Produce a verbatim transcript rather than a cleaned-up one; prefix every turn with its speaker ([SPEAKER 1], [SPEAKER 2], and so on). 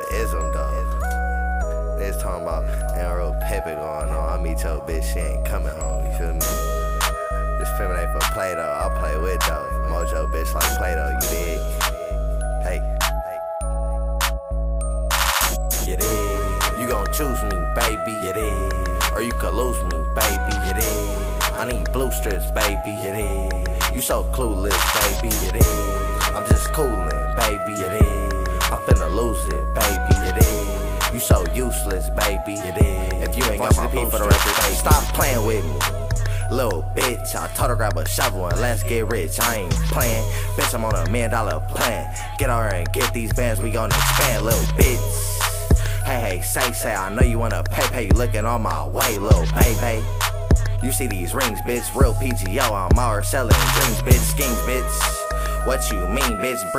[SPEAKER 1] ism though. They just talking about ain't real paper going on. I meet your bitch, she ain't coming home, you feel me? This film ain't for Play-Doh, I'll play with though. Mojo bitch like Play-Doh, you dig? Hey. You dig? You gon' choose me, baby, you dig? Or you could lose me, baby, you dig? I need blue strips, baby, you dig? You so clueless, baby, you dig? I'm just coolin', baby, you dig? I'm finna lose it, baby, you dig? You so useless, baby, you dig? If you ain't got my P for the record, baby, stop playing with me, little bitch. I told her grab a shovel and let's get rich. I ain't playing, bitch, I'm on a million dollar plan. Get on her and get these bands, we gon' expand, little bitch. Hey, hey, say, say, I know you wanna pay, pay, you looking on my way, little baby. You see these rings, bitch, real P G O, I'm out here selling dreams, bitch, schemes, bitch. What you mean, bitch?